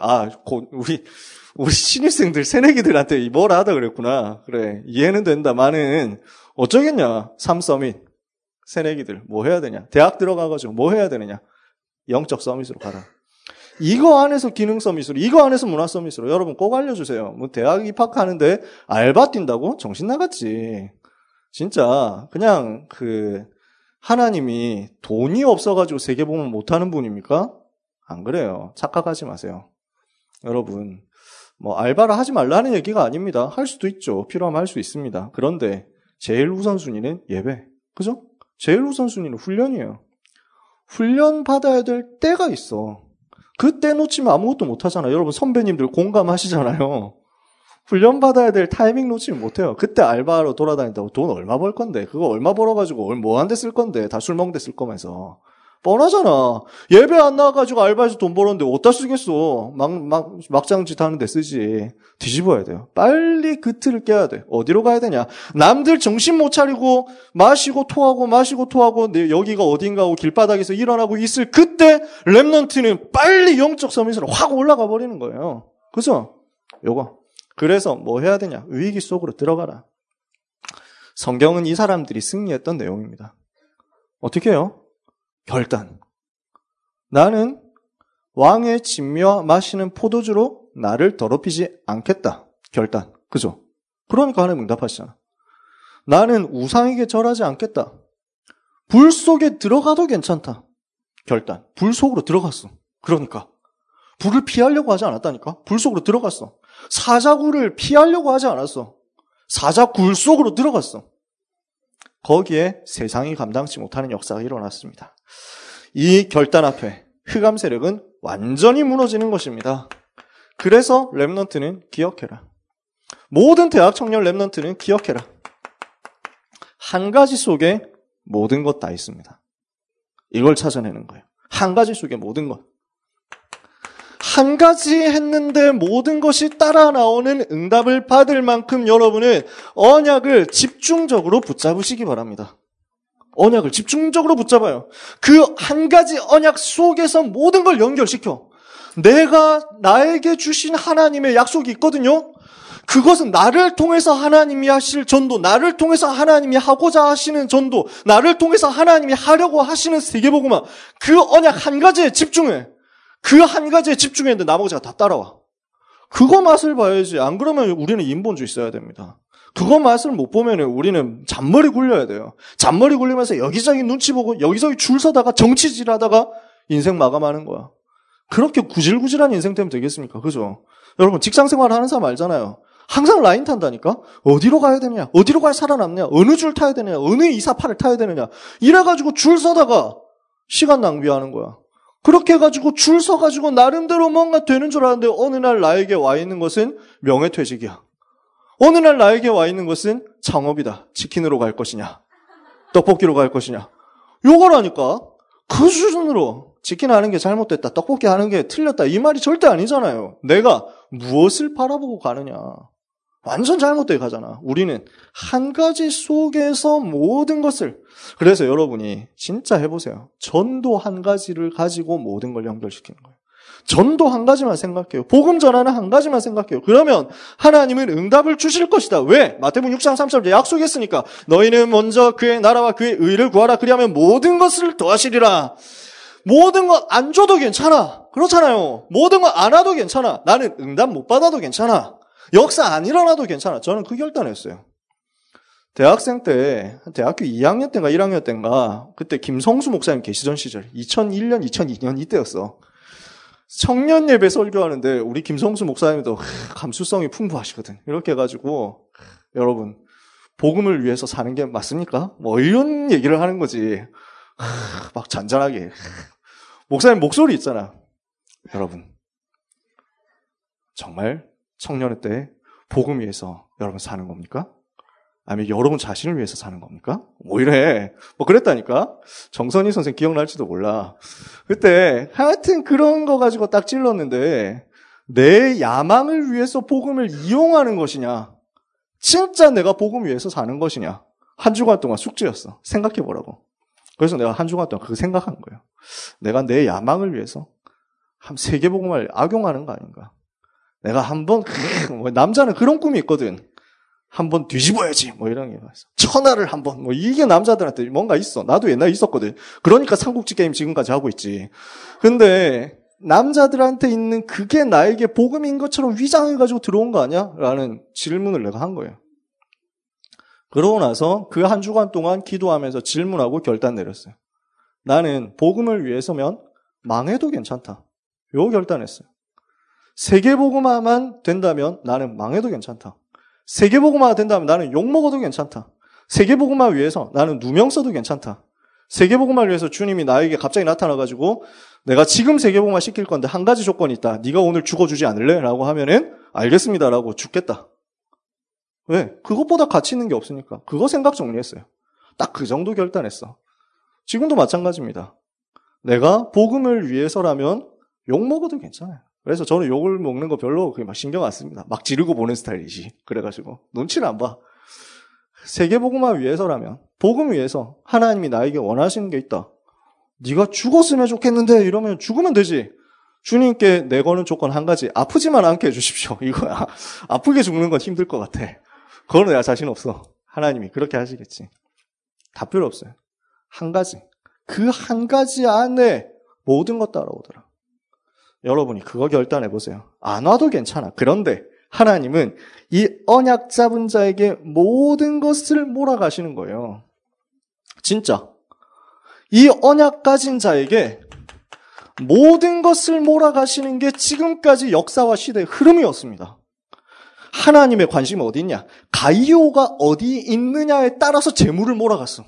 우리 신입생들, 새내기들한테 뭐라 하다 그랬구나. 그래. 이해는 된다마는, 어쩌겠냐. 3서밋. 새내기들. 뭐 해야 되냐. 대학 들어가가지고 뭐 해야 되느냐. 영적 서밋으로 가라. 이거 안에서 기능 서밋으로, 이거 안에서 문화 서밋으로 여러분 꼭 알려주세요. 대학 입학하는데 알바 뛴다고? 정신 나갔지. 진짜 그냥 하나님이 돈이 없어가지고 세계복음 못하는 분입니까? 안 그래요. 착각하지 마세요. 여러분 알바를 하지 말라는 얘기가 아닙니다. 할 수도 있죠. 필요하면 할 수 있습니다. 그런데 제일 우선순위는 예배. 그죠? 제일 우선순위는 훈련이에요. 훈련 받아야 될 때가 있어. 그때 놓치면 아무것도 못하잖아요. 여러분 선배님들 공감하시잖아요. 훈련 받아야 될 타이밍 놓치면 못해요. 그때 알바로 돌아다닌다고 돈 얼마 벌 건데, 그거 얼마 벌어가지고 뭐 한 데 쓸 건데, 다 술 먹는 데 쓸 거면서. 뻔하잖아. 예배 안 나와가지고 알바해서 돈 벌었는데 어디다 쓰겠어. 막장짓 하는 데 쓰지. 뒤집어야 돼요. 빨리 그 틀을 깨야 돼. 어디로 가야 되냐. 남들 정신 못 차리고 마시고 토하고 여기가 어딘가 하고 길바닥에서 일어나고 있을 그때 랩넌트는 빨리 영적 서밋으로 확 올라가 버리는 거예요. 그죠? 요거. 그래서 뭐 해야 되냐. 위기 속으로 들어가라. 성경은 이 사람들이 승리했던 내용입니다. 어떻게 해요? 결단. 나는 왕의 진미와 마시는 포도주로 나를 더럽히지 않겠다. 결단. 그죠? 그러니까 하나님 응답하시잖아. 나는 우상에게 절하지 않겠다. 불 속에 들어가도 괜찮다. 결단. 불 속으로 들어갔어. 그러니까. 불을 피하려고 하지 않았다니까? 불 속으로 들어갔어. 사자굴을 피하려고 하지 않았어. 사자굴 속으로 들어갔어. 거기에 세상이 감당치 못하는 역사가 일어났습니다. 이 결단 앞에 흑암 세력은 완전히 무너지는 것입니다. 그래서 랩넌트는 기억해라. 모든 대학 청년 랩넌트는 기억해라. 한 가지 속에 모든 것 다 있습니다. 이걸 찾아내는 거예요. 한 가지 속에 모든 것. 한 가지 했는데 모든 것이 따라 나오는 응답을 받을 만큼 여러분은 언약을 집중적으로 붙잡으시기 바랍니다. 언약을 집중적으로 붙잡아요. 그 한 가지 언약 속에서 모든 걸 연결시켜. 내가 나에게 주신 하나님의 약속이 있거든요. 그것은 나를 통해서 하나님이 하실 전도, 나를 통해서 하나님이 하고자 하시는 전도, 나를 통해서 하나님이 하려고 하시는 세계복음화. 그 언약 한 가지에 집중해. 그 한 가지에 집중했는데 나머지가 다 따라와. 그거 맛을 봐야지. 안 그러면 우리는 인본주의 써야 됩니다. 그거 맛을 못 보면 우리는 잔머리 굴려야 돼요. 잔머리 굴리면서 여기저기 눈치 보고 여기저기 줄 서다가 정치질하다가 인생 마감하는 거야. 그렇게 구질구질한 인생 되면 되겠습니까? 그죠? 여러분 직장생활 하는 사람 알잖아요. 항상 라인 탄다니까? 어디로 가야 되느냐? 어디로 가야 살아남냐? 어느 줄 타야 되느냐? 어느 248을 타야 되느냐? 이래가지고 줄 서다가 시간 낭비하는 거야. 그렇게 해가지고 줄 서가지고 나름대로 뭔가 되는 줄 알았는데 어느 날 나에게 와 있는 것은 명예퇴직이야. 어느 날 나에게 와 있는 것은 창업이다. 치킨으로 갈 것이냐? 떡볶이로 갈 것이냐? 요거라니까. 그 수준으로 치킨 하는 게 잘못됐다. 떡볶이 하는 게 틀렸다. 이 말이 절대 아니잖아요. 내가 무엇을 바라보고 가느냐. 완전 잘못되게 가잖아. 우리는 한 가지 속에서 모든 것을. 그래서 여러분이 진짜 해보세요. 전도 한 가지를 가지고 모든 걸 연결시키는 거예요. 전도 한 가지만 생각해요. 복음 전하는 한 가지만 생각해요. 그러면 하나님은 응답을 주실 것이다. 왜? 마태복음 6장 3절에 약속했으니까 너희는 먼저 그의 나라와 그의 의를 구하라. 그리하면 모든 것을 더하시리라. 모든 것 안 줘도 괜찮아. 그렇잖아요. 모든 것 안 와도 괜찮아. 나는 응답 못 받아도 괜찮아. 역사 안 일어나도 괜찮아. 저는 그 결단했어요. 대학생 때, 대학교 2학년 때인가 1학년 때인가, 그때 김성수 목사님 계시던 시절, 2001년, 2002년 이때였어. 청년 예배 설교하는데 우리 김성수 목사님도 감수성이 풍부하시거든. 이렇게 해가지고 여러분 복음을 위해서 사는 게 맞습니까? 뭐 이런 얘기를 하는 거지. 막 잔잔하게. 목사님 목소리 있잖아. 여러분 정말 청년의 때 복음 위해서 여러분 사는 겁니까? 아니면 여러분 자신을 위해서 사는 겁니까? 뭐 이래. 뭐 그랬다니까? 정선희 선생 기억날지도 몰라. 그때 하여튼 그런 거 가지고 딱 찔렀는데 내 야망을 위해서 복음을 이용하는 것이냐? 진짜 내가 복음 위해서 사는 것이냐? 한 주간 동안 숙제였어. 생각해보라고. 그래서 내가 한 주간 동안 그거 생각한 거예요. 내가 내 야망을 위해서 한 세계복음을 악용하는 거 아닌가? 내가 한번 남자는 그런 꿈이 있거든. 한번 뒤집어야지 뭐 이런 게 있어. 천하를 한번 뭐 이게 남자들한테 뭔가 있어. 나도 옛날에 있었거든. 그러니까 삼국지 게임 지금까지 하고 있지. 근데 남자들한테 있는 그게 나에게 복음인 것처럼 위장해가지고 들어온 거 아니야? 라는 질문을 내가 한 거예요. 그러고 나서 그 한 주간 동안 기도하면서 질문하고 결단 내렸어요. 나는 복음을 위해서면 망해도 괜찮다. 요 결단했어요. 세계복음화만 된다면 나는 망해도 괜찮다. 세계복음화 된다면 나는 욕먹어도 괜찮다. 세계복음화 위해서 나는 누명 써도 괜찮다. 세계복음화를 위해서 주님이 나에게 갑자기 나타나가지고 내가 지금 세계복음화 시킬 건데 한 가지 조건이 있다. 네가 오늘 죽어주지 않을래? 라고 하면은 알겠습니다. 라고 죽겠다. 왜? 그것보다 가치 있는 게 없으니까. 그거 생각 정리했어요. 딱 그 정도 결단했어. 지금도 마찬가지입니다. 내가 복음을 위해서라면 욕먹어도 괜찮아요. 그래서 저는 욕을 먹는 거 별로 막 신경 안 씁니다. 막 지르고 보는 스타일이지. 그래가지고 눈치를 안 봐. 세계복음화 위해서라면 복음 위해서 하나님이 나에게 원하시는 게 있다. 네가 죽었으면 좋겠는데 이러면 죽으면 되지. 주님께 내거는 조건 한 가지. 아프지만 않게 해주십시오. 이거야. 아프게 죽는 건 힘들 것 같아. 그거는 내가 자신 없어. 하나님이 그렇게 하시겠지. 다 필요 없어요. 한 가지. 그 한 가지 안에 모든 것 따라오더라. 여러분이 그거 결단해 보세요. 안 와도 괜찮아. 그런데 하나님은 이 언약 잡은 자에게 모든 것을 몰아가시는 거예요. 진짜. 이 언약 가진 자에게 모든 것을 몰아가시는 게 지금까지 역사와 시대의 흐름이었습니다. 하나님의 관심이 어디 있냐? 가이오가 어디 있느냐에 따라서 재물을 몰아갔어.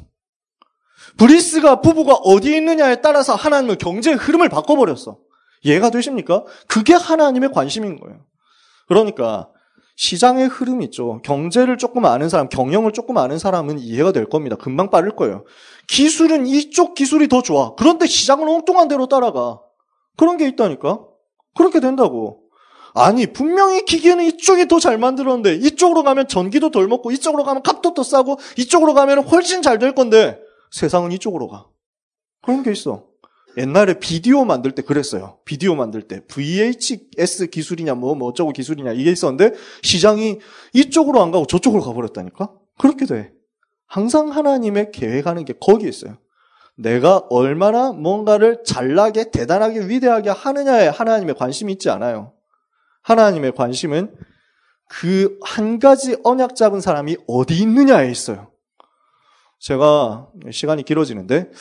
브리스가 부부가 어디 있느냐에 따라서 하나님은 경제의 흐름을 바꿔버렸어. 이해가 되십니까? 그게 하나님의 관심인 거예요. 그러니까 시장의 흐름이 있죠. 경제를 조금 아는 사람, 경영을 조금 아는 사람은 이해가 될 겁니다. 금방 빠를 거예요. 기술은 이쪽 기술이 더 좋아. 그런데 시장은 엉뚱한 대로 따라가. 그런 게 있다니까. 그렇게 된다고. 아니 분명히 기계는 이쪽이 더 잘 만들었는데 이쪽으로 가면 전기도 덜 먹고 이쪽으로 가면 값도 더 싸고 이쪽으로 가면 훨씬 잘 될 건데 세상은 이쪽으로 가. 그런 게 있어. 옛날에 비디오 만들 때 그랬어요. 비디오 만들 때 VHS 기술이냐 뭐 어쩌고 기술이냐 이게 있었는데 시장이 이쪽으로 안 가고 저쪽으로 가버렸다니까. 그렇게 돼. 항상 하나님의 계획하는 게 거기에 있어요. 내가 얼마나 뭔가를 잘나게 대단하게 위대하게 하느냐에 하나님의 관심이 있지 않아요. 하나님의 관심은 그 한 가지 언약 잡은 사람이 어디 있느냐에 있어요. 제가 시간이 길어지는데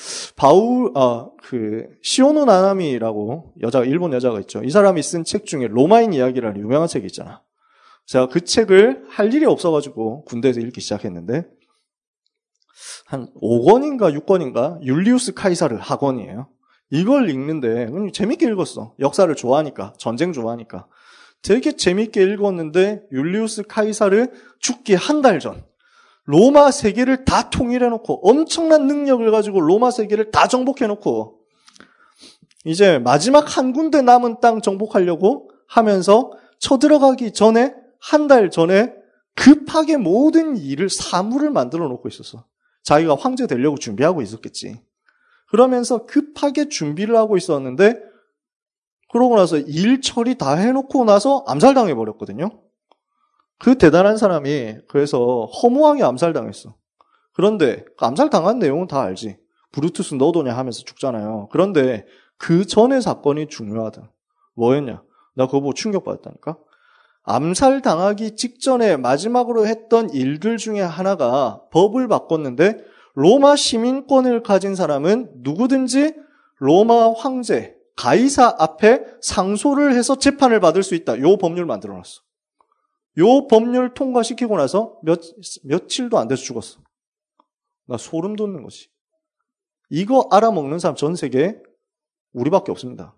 시오노 나나미라고 일본 여자가 있죠. 이 사람이 쓴 책 중에 로마인 이야기라는 유명한 책이 있잖아. 제가 그 책을 할 일이 없어가지고 군대에서 읽기 시작했는데 한 5권인가 6권인가 율리우스 카이사르 학원이에요. 이걸 읽는데 재밌게 읽었어. 역사를 좋아하니까, 전쟁 좋아하니까. 되게 재밌게 읽었는데 율리우스 카이사르 죽기 한 달 전 로마 세계를 다 통일해놓고 엄청난 능력을 가지고 로마 세계를 다 정복해놓고 이제 마지막 한 군데 남은 땅 정복하려고 하면서 쳐들어가기 전에 한 달 전에 급하게 모든 사물을 만들어 놓고 있었어. 자기가 황제 되려고 준비하고 있었겠지. 그러면서 급하게 준비를 하고 있었는데 그러고 나서 일 처리 다 해놓고 나서 암살당해버렸거든요. 그 대단한 사람이 그래서 허무하게 암살당했어. 그런데 그 암살당한 내용은 다 알지. 브루투스 너도냐 하면서 죽잖아요. 그런데 그 전의 사건이 중요하다. 뭐였냐? 나 그거 보고 충격받았다니까. 암살당하기 직전에 마지막으로 했던 일들 중에 하나가 법을 바꿨는데 로마 시민권을 가진 사람은 누구든지 로마 황제, 가이사 앞에 상소를 해서 재판을 받을 수 있다. 요 법률 만들어놨어. 요 법률 통과시키고 나서 며칠도 안 돼서 죽었어. 나 소름 돋는 거지. 이거 알아먹는 사람 전 세계에 우리밖에 없습니다.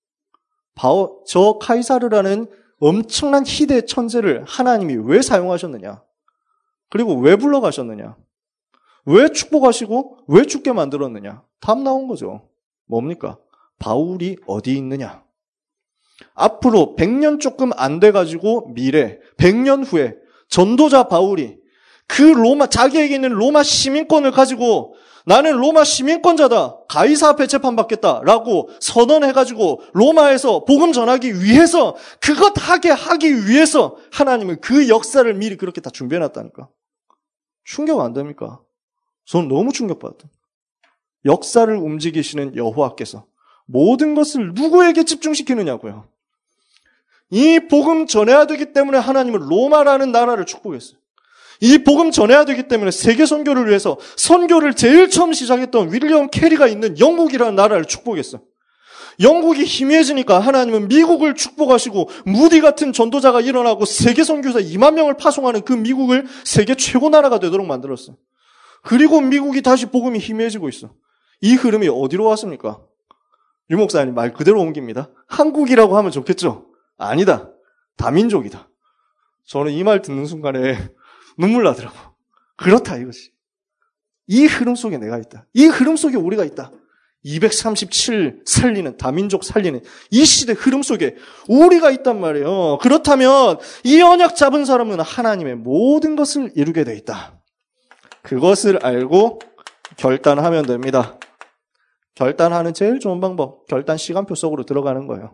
저 카이사르라는 엄청난 희대 천재를 하나님이 왜 사용하셨느냐? 그리고 왜 불러가셨느냐? 왜 축복하시고 왜 죽게 만들었느냐? 답 나온 거죠. 뭡니까? 바울이 어디 있느냐? 앞으로 100년 조금 안 돼가지고 미래 100년 후에 전도자 바울이 자기에게 있는 로마 시민권을 가지고 나는 로마 시민권자다. 가이사 앞에 재판받겠다라고 선언해가지고 로마에서 복음 전하기 위해서 그것 하기 위해서 하나님은 그 역사를 미리 그렇게 다 준비해놨다니까. 충격 안 됩니까? 저는 너무 충격받았다. 역사를 움직이시는 여호와께서 모든 것을 누구에게 집중시키느냐고요. 이 복음 전해야 되기 때문에 하나님은 로마라는 나라를 축복했어요. 이 복음 전해야 되기 때문에 세계 선교를 위해서 선교를 제일 처음 시작했던 윌리엄 캐리가 있는 영국이라는 나라를 축복했어요. 영국이 희미해지니까 하나님은 미국을 축복하시고 무디 같은 전도자가 일어나고 세계 선교사 2만 명을 파송하는 그 미국을 세계 최고 나라가 되도록 만들었어요. 그리고 미국이 다시 복음이 희미해지고 있어. 이 흐름이 어디로 왔습니까? 유 목사님 말 그대로 옮깁니다. 한국이라고 하면 좋겠죠? 아니다. 다민족이다. 저는 이 말 듣는 순간에 눈물 나더라고. 그렇다 이거지. 이 흐름 속에 내가 있다. 이 흐름 속에 우리가 있다. 237 살리는, 다민족 살리는 이 시대 흐름 속에 우리가 있단 말이에요. 그렇다면 이 언약 잡은 사람은 하나님의 모든 것을 이루게 돼 있다. 그것을 알고 결단하면 됩니다. 결단하는 제일 좋은 방법, 결단 시간표 속으로 들어가는 거예요.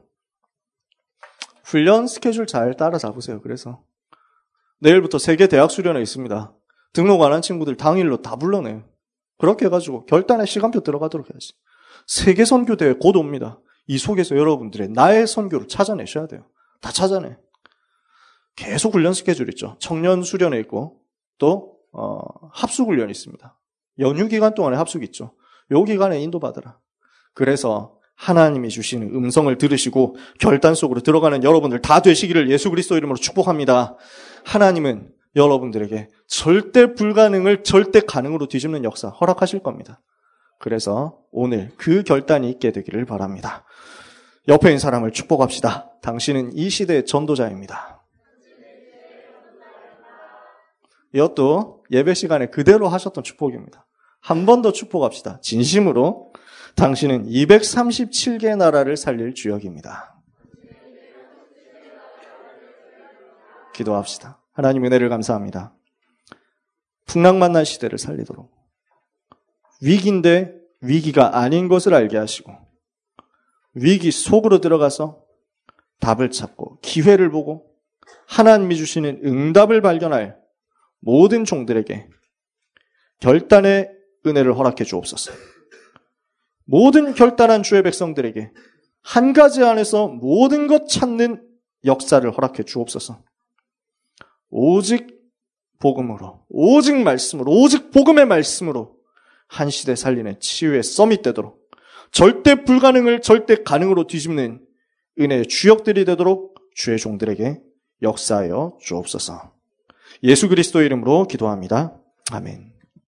훈련 스케줄 잘 따라잡으세요. 그래서 내일부터 세계 대학 수련회 있습니다. 등록 안 한 친구들 당일로 다 불러내요. 그렇게 해가지고 결단의 시간표 들어가도록 해야지. 세계 선교대회 곧 옵니다. 이 속에서 여러분들의 나의 선교를 찾아내셔야 돼요. 다 찾아내. 계속 훈련 스케줄 있죠. 청년 수련회 있고 또 합숙 훈련이 있습니다. 연휴 기간 동안에 합숙 있죠. 요 기간에 인도받으라. 그래서 하나님이 주시는 음성을 들으시고 결단 속으로 들어가는 여러분들 다 되시기를 예수 그리스도 이름으로 축복합니다. 하나님은 여러분들에게 절대 불가능을 절대 가능으로 뒤집는 역사 허락하실 겁니다. 그래서 오늘 그 결단이 있게 되기를 바랍니다. 옆에 있는 사람을 축복합시다. 당신은 이 시대의 전도자입니다. 이것도 예배 시간에 그대로 하셨던 축복입니다. 한 번 더 축복합시다. 진심으로 당신은 237개 나라를 살릴 주역입니다. 기도합시다. 하나님 은혜를 감사합니다. 풍랑만난 시대를 살리도록 위기인데 위기가 아닌 것을 알게 하시고 위기 속으로 들어가서 답을 찾고 기회를 보고 하나님이 주시는 응답을 발견할 모든 종들에게 결단의 은혜를 허락해 주옵소서. 모든 결단한 주의 백성들에게 한 가지 안에서 모든 것 찾는 역사를 허락해 주옵소서. 오직 복음으로, 오직 말씀으로, 오직 복음의 말씀으로 한 시대 살리는 치유의 서밋 되도록, 절대 불가능을 절대 가능으로 뒤집는 은혜의 주역들이 되도록 주의 종들에게 역사하여 주옵소서. 예수 그리스도의 이름으로 기도합니다. 아멘.